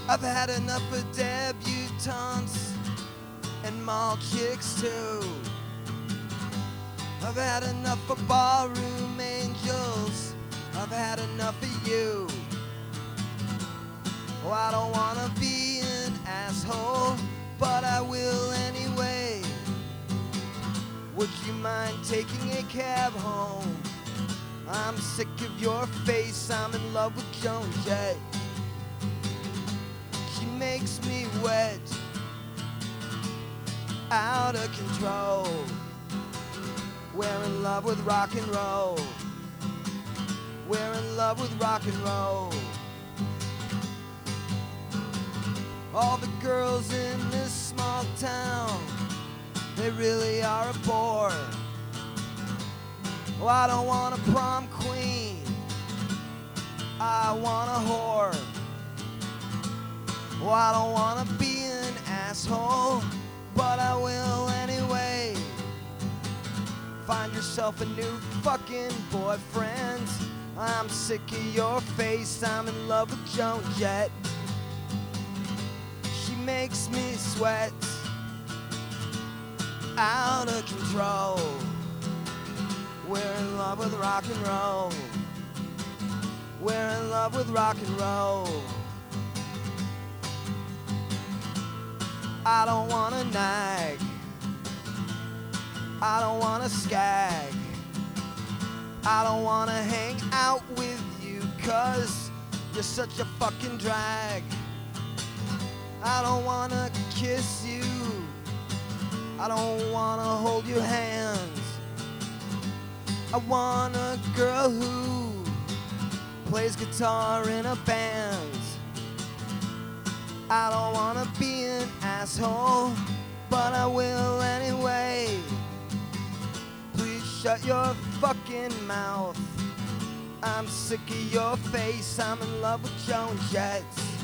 I've had enough of debutantes and mall chicks too. I've had enough of barroom angels. I've had enough of you. Oh, I don't wanna be an asshole, but I will anyway. Would you mind taking a cab home? I'm sick of your face, I'm in love with Joan Jett. She makes me wet, out of control. We're in love with rock and roll. We're in love with rock and roll. All the girls in this small town, they really are a bore. Oh, I don't want a prom queen, I want a whore. Oh, I don't want to be an asshole, but I will anyway. Find yourself a new fucking boyfriend. I'm sick of your face, I'm in love with Joan Jett. She makes me sweat, out of control. We're in love with rock and roll. We're in love with rock and roll. I don't wanna nag, I don't wanna skag, I don't wanna hang out with you 'cause you're such a fucking drag. I don't wanna kiss you, I don't wanna hold your hands. I want a girl who plays guitar in a band. I don't wanna be an asshole, but I will anyway. Please shut your fucking mouth. I'm sick of your face, I'm in love with Joan Jett.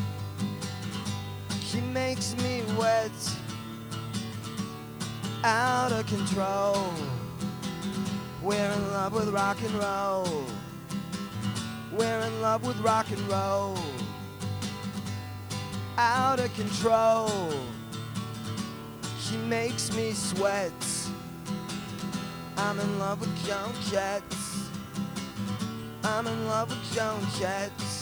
She makes me wet, out of control. We're in love with rock and roll. We're in love with rock and roll. Out of control. She makes me sweat. I'm in love with Joan Jett. I'm in love with Joan Jett.